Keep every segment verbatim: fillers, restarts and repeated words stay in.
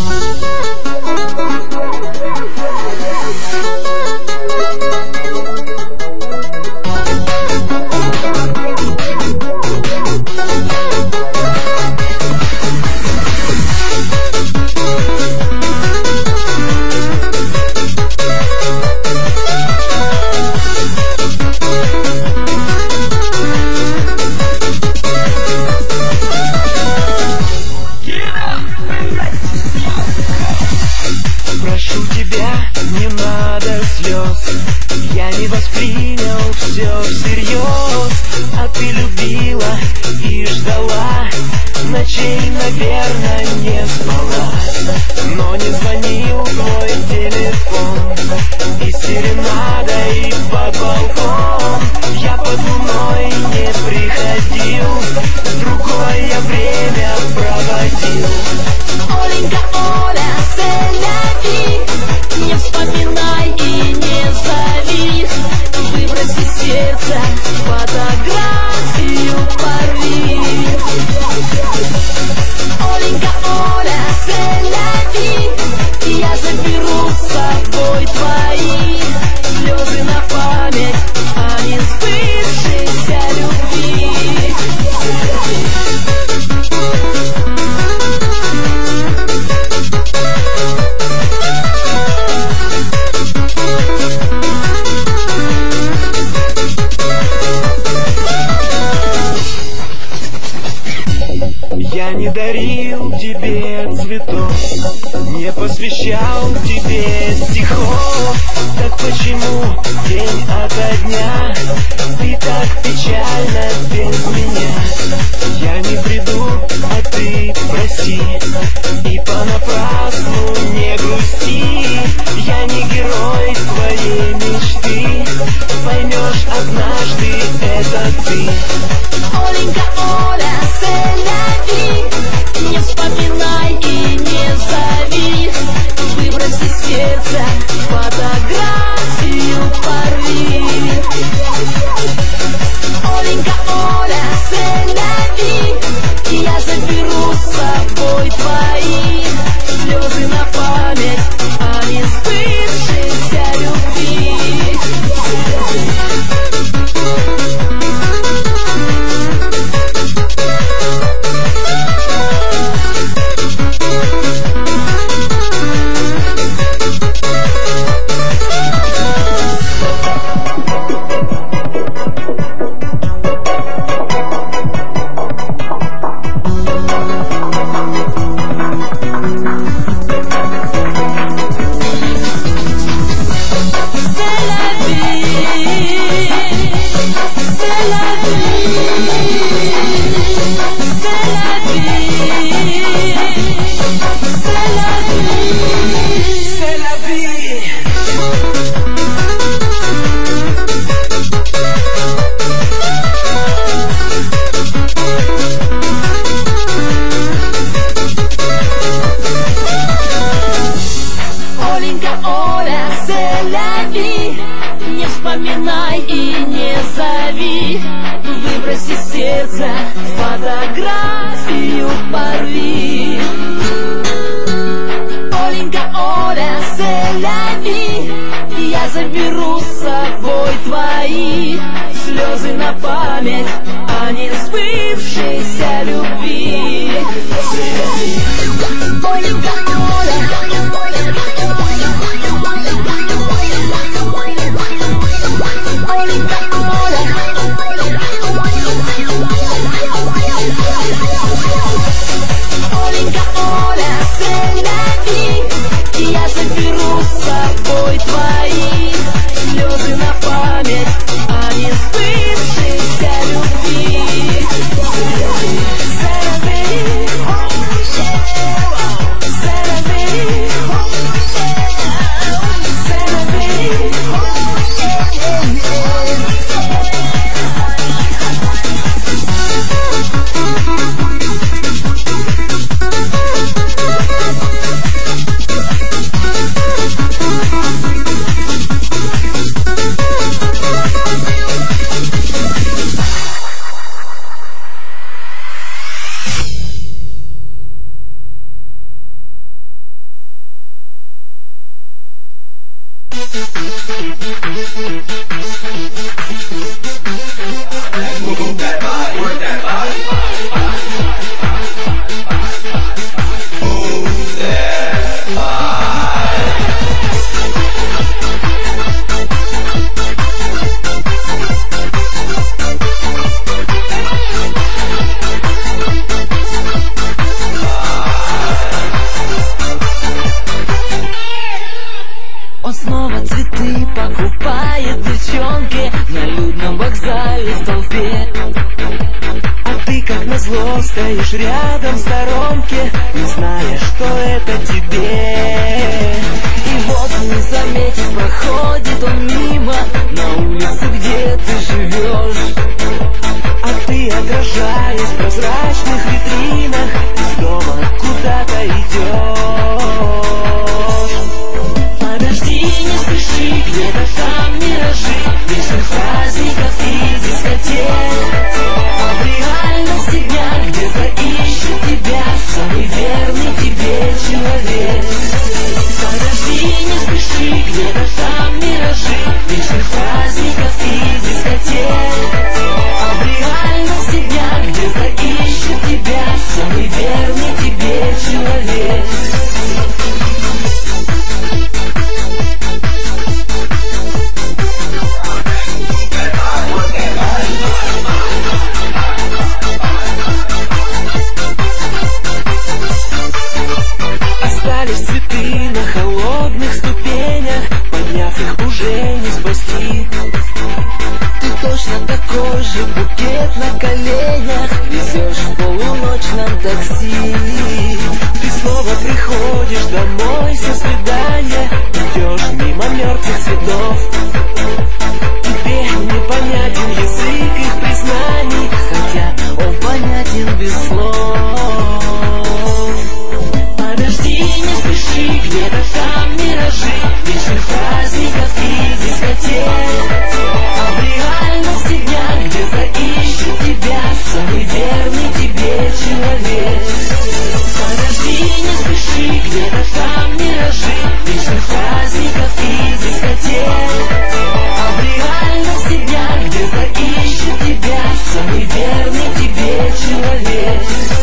Я не воспринял все всерьез, а ты любила и ждала. Ночей, наверное, не спала, но не звонил твой телефон. И серенадой под балкон я под луной не приходил, другое я время проводил. Оленька, Оля, селяви, не вспоминай и не зови. Выброси из сердца фотографию, порви. Оленька, Оля, селяви, я заберу с собой твои слезы на память о несбывшейся любви. Я не дарил тебе цветов, не посвящал тебе стихов. Так почему день ото дня ты так печально без меня? Я не приду, а ты проси, и понапрасну не грусти. Я не герой твоей мечты, поймешь однажды, это ты. Оленька, Оля, селяви, не вспоминай и не зови. Выброси из сердца фотографию, порви. Оленька, Оля, селяви, я заберу с собой твои слезы на память о несбывшейся любви. Не вспоминай и не зови. Выброси из сердца фотографию, порви. Оленька, Оля, селяви, я заберу с собой твои слезы на память о несбывшейся любви. Оленька, Оля, Оленька, Оля, селяви, я заберу с собой твои слезы на память о несбывшейся любви. Он снова цветы покупает девчонке на людном вокзале в толпе. А ты, как назло, стоишь рядом в сторонке, не зная, что это тебе. И вот, не заметив, проходит он мимо на улице, где ты живешь. А ты, отражаясь в прозрачных витринах, из дома куда-то идешь. Подожди, не спеши, где-то там миражи вечных праздников и дискотек. А в реальности дня где-то ищет тебя самый верный тебе человек. Подожди, не спеши, где-то там миражи вечных праздников и дискотек. А в реальности дня где-то ищет тебя самый верный тебе человек. Остались цветы на холодных ступенях, подняв их уже не спасти. Ты точно такой же, букет на коленях везешь в полуночном такси. Ты снова приходишь домой со свидания, идешь мимо мертвых цветов. Тебе непонятен язык их признаний, Хотя он понятен без слов. Подожди, не спеши, где-то там миражи вечных праздников и дискотек. А в реальности дня где-то ищет тебя самый верный тебе человек. Подожди, не спеши, где-то там миражи вечных праздников и дискотек. А в реальности дня где-то ищет тебя самый верный тебе человек.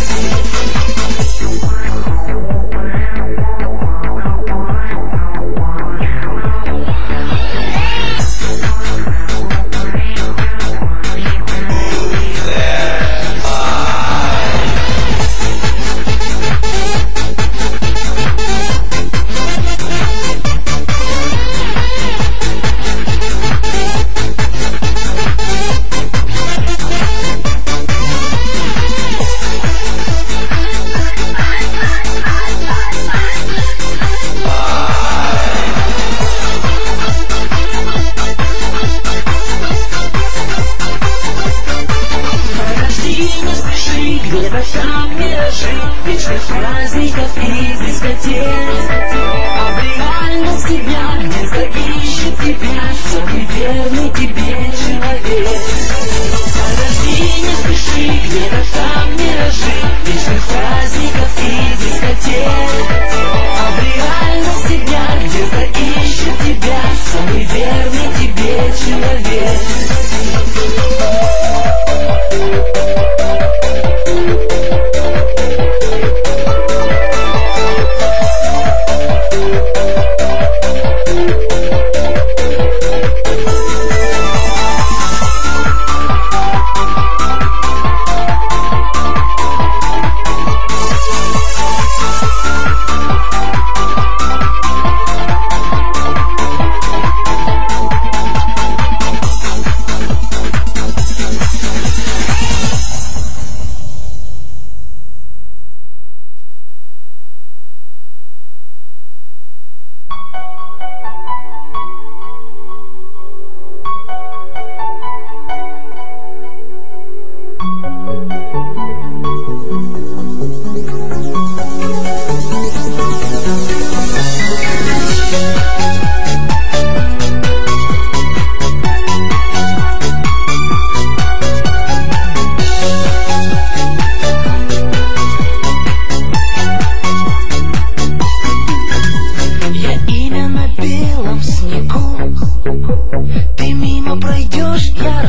Где-то там миражи вечных праздников и дискотек. А в реальности дня где-то ищет тебя самый верный тебе человек. Подожди, не спеши, где-то там миражи вечных праздников и дискотек. А в реальности дня где-то ищет тебя самый верный тебе человек.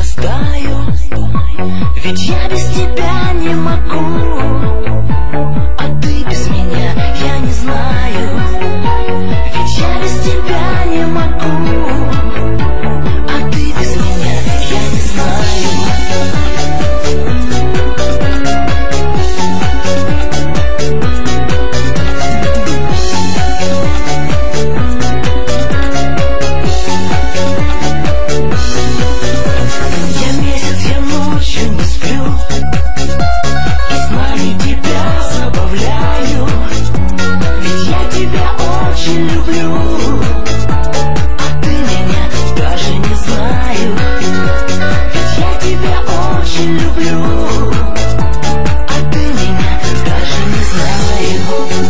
растаю, ведь я без тебя не могу. А ты без меня, я не знаю, ведь я без тебя не могу. А ты без меня, я не знаю. Я месяц, я ночью не сплю, и с нами тебя забавляю, ведь я тебя очень люблю. А ты меня даже не знаю, ведь я тебя очень люблю. А ты меня даже не знаю.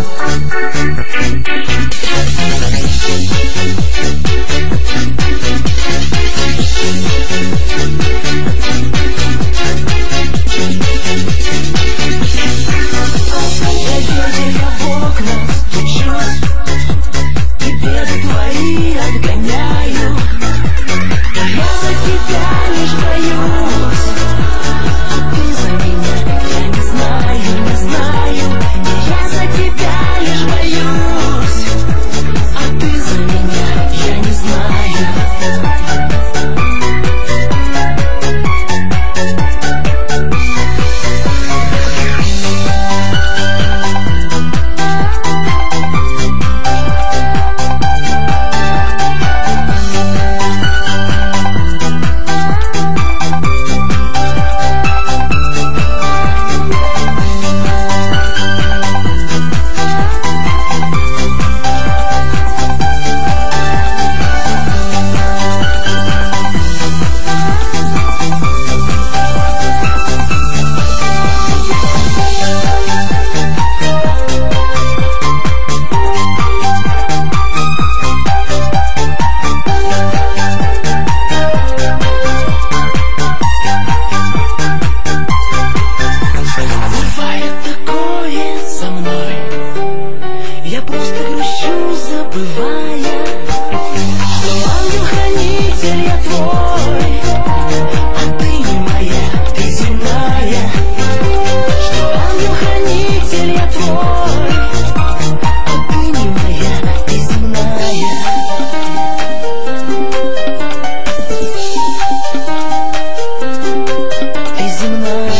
Я вижу, я в окна стучусь, и беды твои отгоняю. Я за тебя лишь боюсь, а ты за меня, я не знаю, не знаю. Я за тебя лишь боюсь, а ты за меня, я не знаю. Бывает такое со мной, я просто грущу, забывая, что ангел-хранитель я твой, а ты не моя, ты земная. Что ангел-хранитель я твой, а ты не моя, ты земная. Ты земная.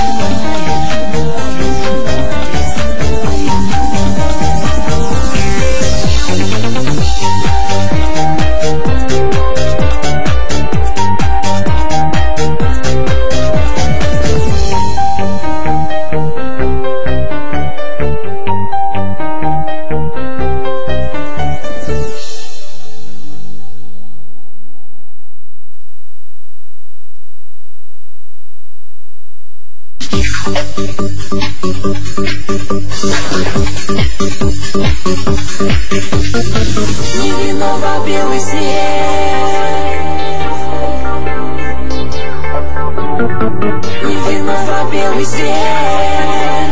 Невинного белый снег, невинного белый снег.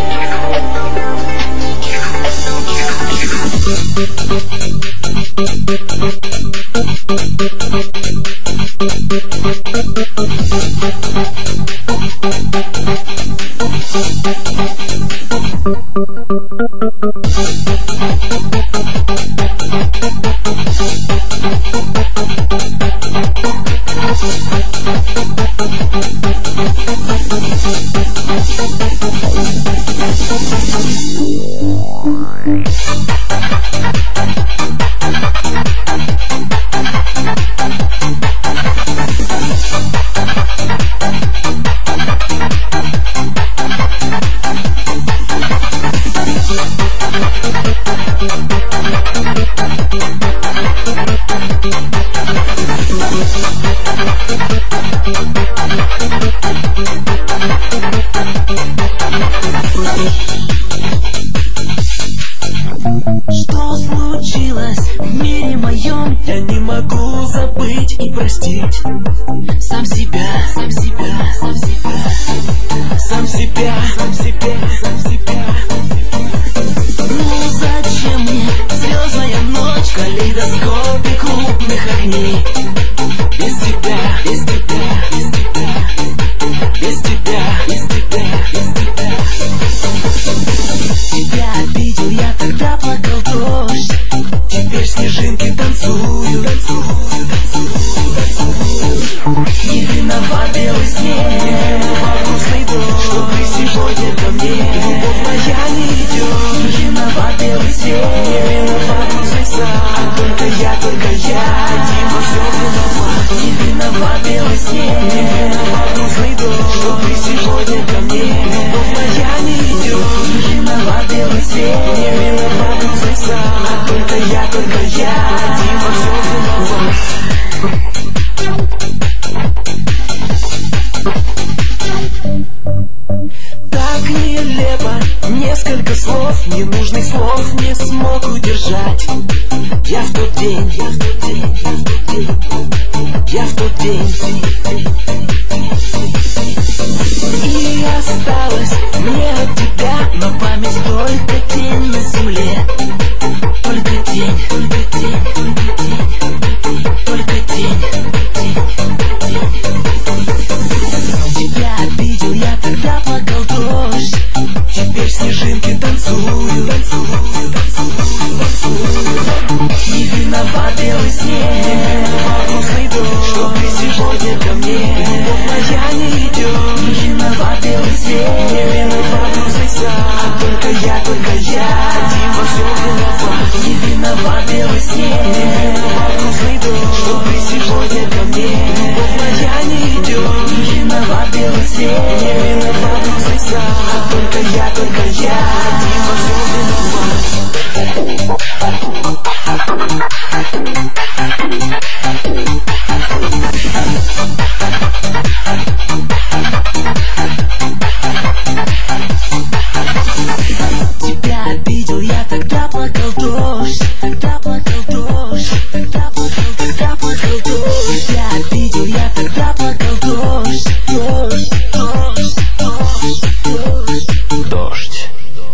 Что случилось в мире моем? Я не могу забыть и простить сам себя, сам себя, сам себя, сам себя, сам себя, сам себя. Ну зачем мне звездная ночь в калейдоскопе клубных огней? Без тебя, без тебя, без свет. Не виноват ты сам, а только я, только я один во всем виноват. Так нелепо, несколько слов, ненужных слов не смог удержать. Я в тот день, я в тот день, я в тот день, я в тот день. И осталось мне от тебя на память только тень на земле. Только тень, только тень, только тень, только тень, тебя обидел, я тогда плакал дождь. Теперь снежинки танцуют, танцуют, танцуют, танцуют. Не виноват белый снег, не виноват грустный дождь, что ты сегодня ко мне, любовь моя не идет. Не виноват белый снег, не виноват грустный сам, а только я, только я один во всем виноват. Не виноват белый снег, не виноват грустный дождь, что ты сегодня ко мне, любовь моя не идет. Не виноват белый снег, не виноват грустный сам, а только я, только я один во всем виноват. Тебя обидел, я тогда плакал дождь, тогда плакал дождь, тогда плакал, тогда плакал дождь. Тебя обидел, я тогда плакал дождь, дождь, дождь, дождь, дождь, дождь.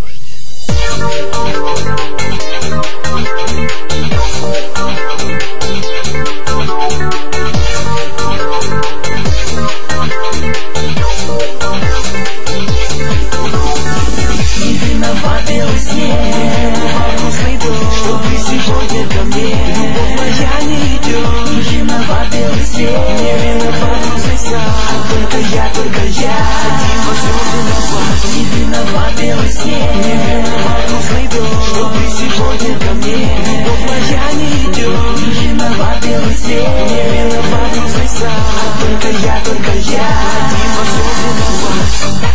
Не виноват белый снег, не виноват грустный дождь, что ты сегодня ко мне, любовь моя не идет. Не виноват белый снег, не виноват грустный сам, а только я, только я один во всем виноват. Не виноват белый снег, не виноват грустный дождь, что ты сегодня ко мне, любовь моя не идет. Не виноват белый снег, не виноват грустный сам, а только я, только я один во всем виноват.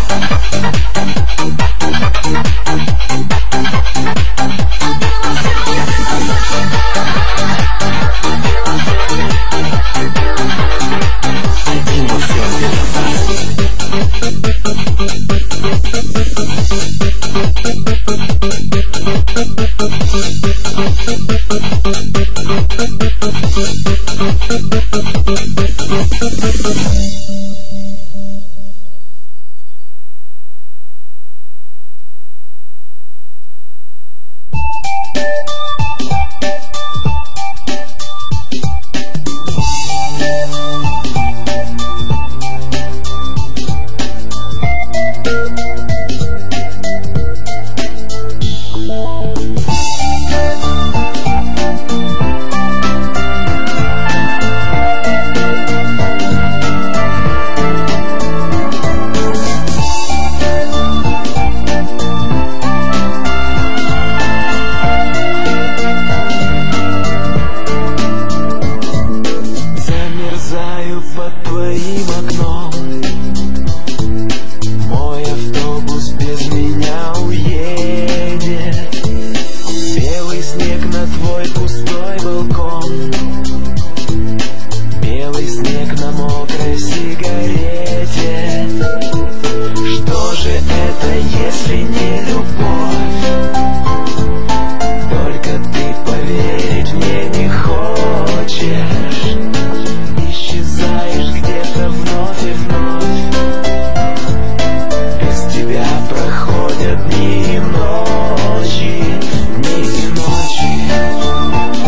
Один во всем Проходят дни и ночи, дни и ночи.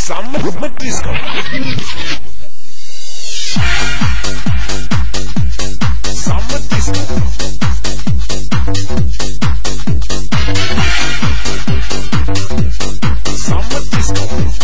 Summer Disco. Summer Disco. Summer Disco.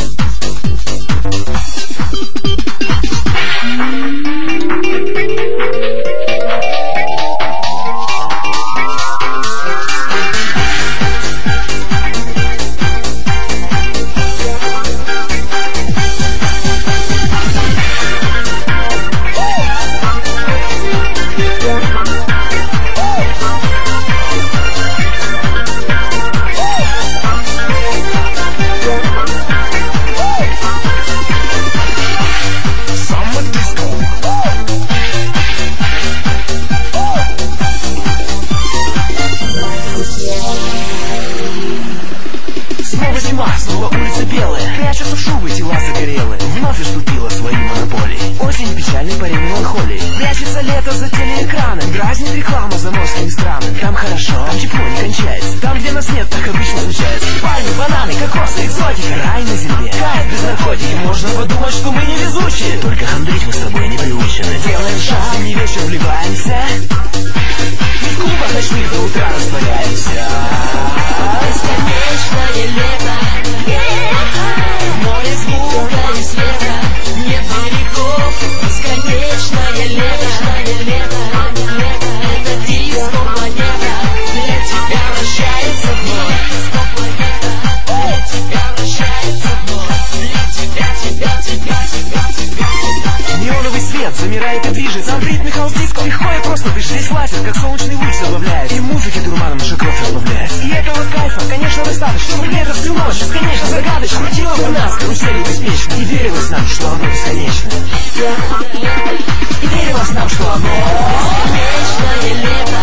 Снова улицы белые, прячутся в шубы, тела загорелые. Вновь уступила свои монополии. Осень печальный парень меланхолии. Прячется лето за телеэкраном, дразнит реклама заморскими странами. Там хорошо, там тепло не кончается. Там, где нас нет, так обычно случается. Пальмы, бананы, кокосы, экзотика, рай на земле. Кайф без наркотики, можно подумать, что мы невезучие. Только хандрить мы с тобой не приучены. Делаем шаг, не вечер вливаемся. В клубах ночных до утра растворяемся. Бесконечное лето, море звука и света, нет берегов. Бесконечное лето, лето, это диско-планета, для тебя вращается вновь. Диско-планета, для тебя вращается вновь. Для тебя, тебя, тебя, тебя, тебя, тебя. Неоновый свет замирает и движется. Там в ритме хаус-диско легко и просто дышишь. Здесь лазер, как солнечный луч, забавляет. И музыки дурманом наша кровь разбавляет. И этого кайфа, конечно, достаточно, чтобы лето всю ночь бесконечно загадочно крутило бы нас карусели беспечно. И верилось нам, что оно бесконечно. И верилось нам, что оно бесконечное лето,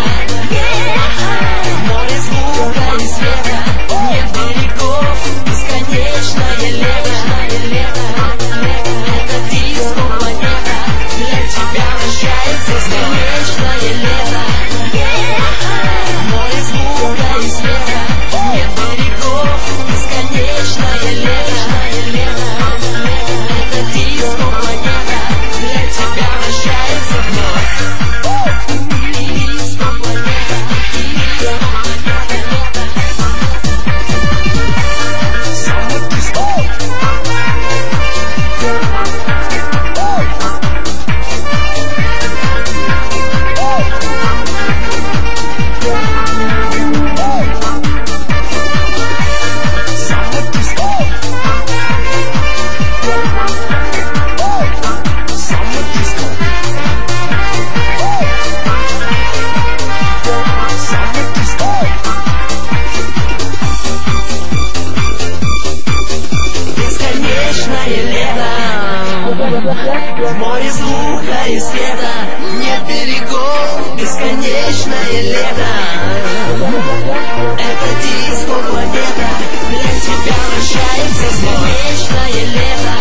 море звука и света, нет берегов. Бесконечное лето, лето, это диско-планета, для тебя вращается. Бесконечное лето, море звука и света, нет берегов. Бесконечное лето, лето, это диско-планета, для тебя вращается вновь. Диско-планета, диско-планета. Summer Disco. Summer Disco. Summer Disco. Summer Disco. Бесконечное лето, в море звука и света, нет берегов. Бесконечное лето, это диско-планета, для тебя вращается. Бесконечное лето,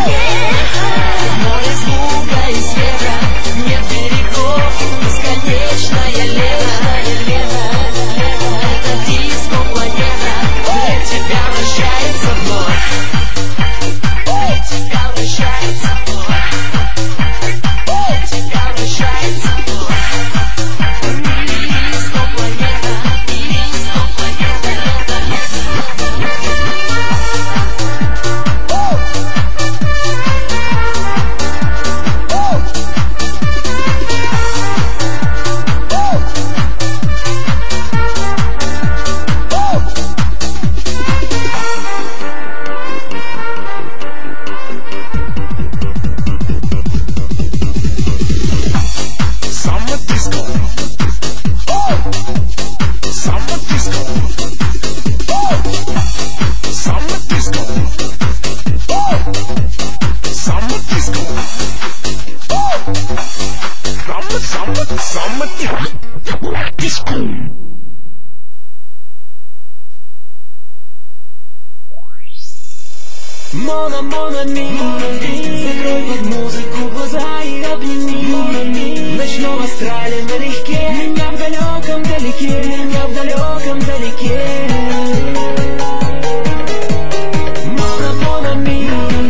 море звука и света, нет берегов. Бесконечное лето, это диско-планета, для тебя вращается вновь. Для тебя вращается вновь. Для тебя вращается вновь. Диско-планета, диско-планета, Summer Disco. Summer Disco. Summer Disco. Summer Disco. Summer, summer, summer disco. Мона, мона, ми. Закрой под музыку глаза и обними. В ночном астрале налегке, меня в далеком далеке, меня в далеком далеке. Мона, мона, ми.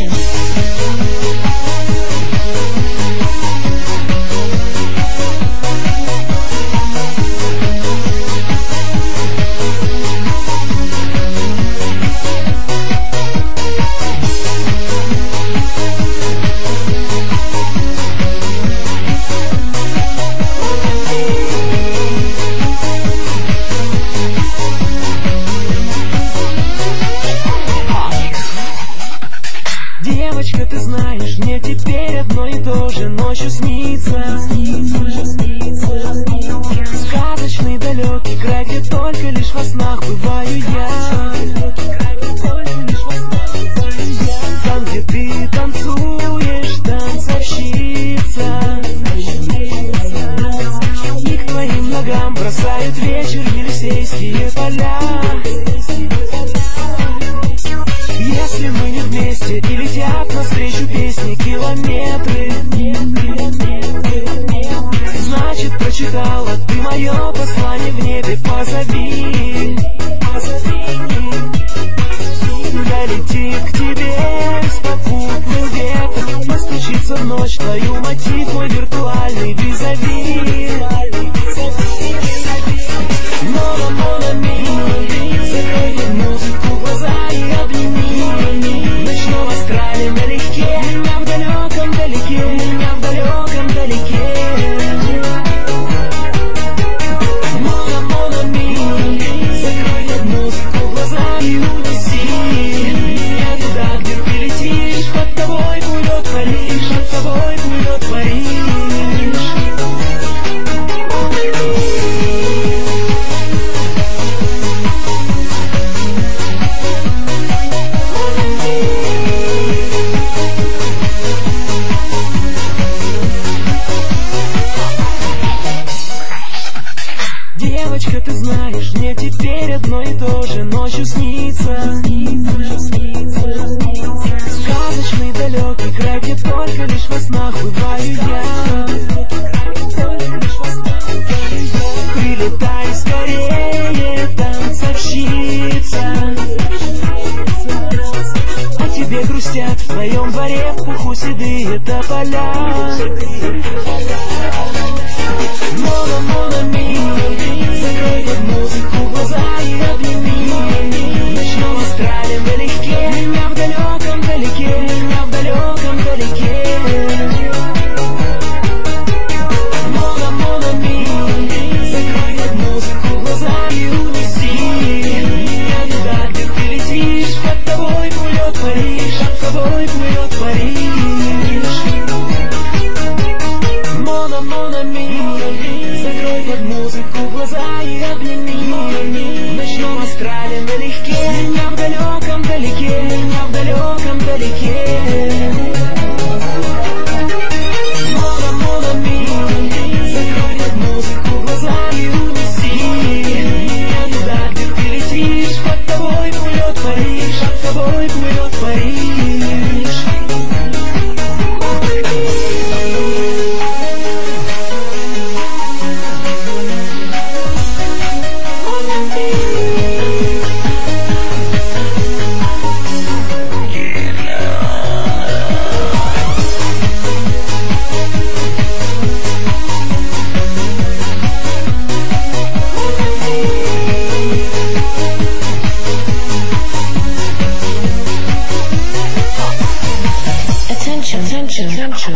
Девочка, ты знаешь, мне теперь одно и то же ночью снится. Сказочный далекий край, где только лишь во снах бываю я. Там, где ты танцуешь, танцовщица, и к твоим ногам бросают вечер Елисейские поля. Если мы не вместе и летят навстречу песни километры, значит, прочитала ты мое послание в небе. Позови, долетит к тебе с попутным ветром, постучится в ночь твою мотив, мой виртуальный визави. Мона, мона, ми, закрой музыку, глаза и обними. В ночном астрале налегке, меня в далеком далеке, меня в далеком далеке. Мона, мона, ми, закрой музыку, глаза и унеси меня туда, где ты летишь. Под тобой плывет Париж, под тобой плывет Париж. Девочка, ты знаешь, мне теперь одно и то же ночью снится. Сказочный далекий край, где только лишь во снах бываю я. Прилетай скорее, танцовщица, о тебе грустят в твоем дворе в пуху седые тополя. Мона, мона, ми, закрой под музыку глаза и обними. В ночном астрале налегке, меня в далеком далеке, меня в далеком далеке. Мона, мона, ми, закрой под музыку глаза и унеси меня туда, где ты летишь. Под тобой плывет Париж, под тобой плывет Париж. Мона, мона, ми, закрой под музыку глаза и обними. В ночном астрале налегке, меня в далеком далеке, меня в далеком далеке. Мона, мона, ми, закрой под музыку глаза и унеси меня туда, где ты летишь. Под тобой плывет Париж, под тобой плывет Париж. Attention, attention, attention.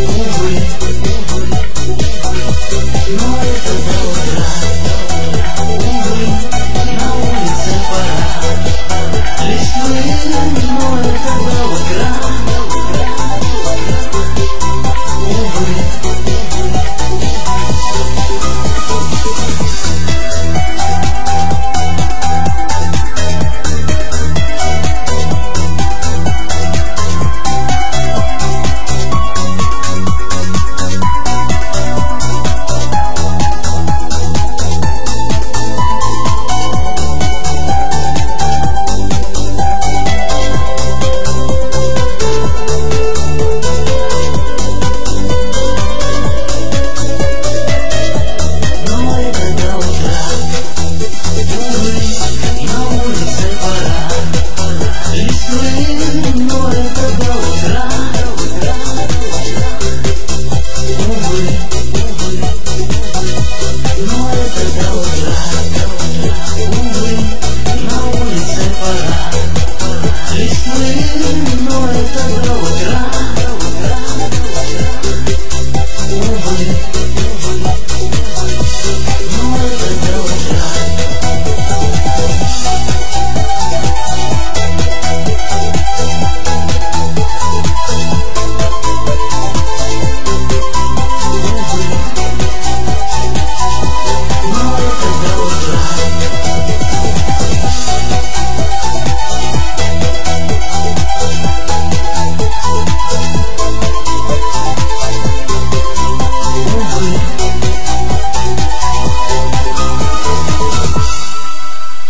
увы.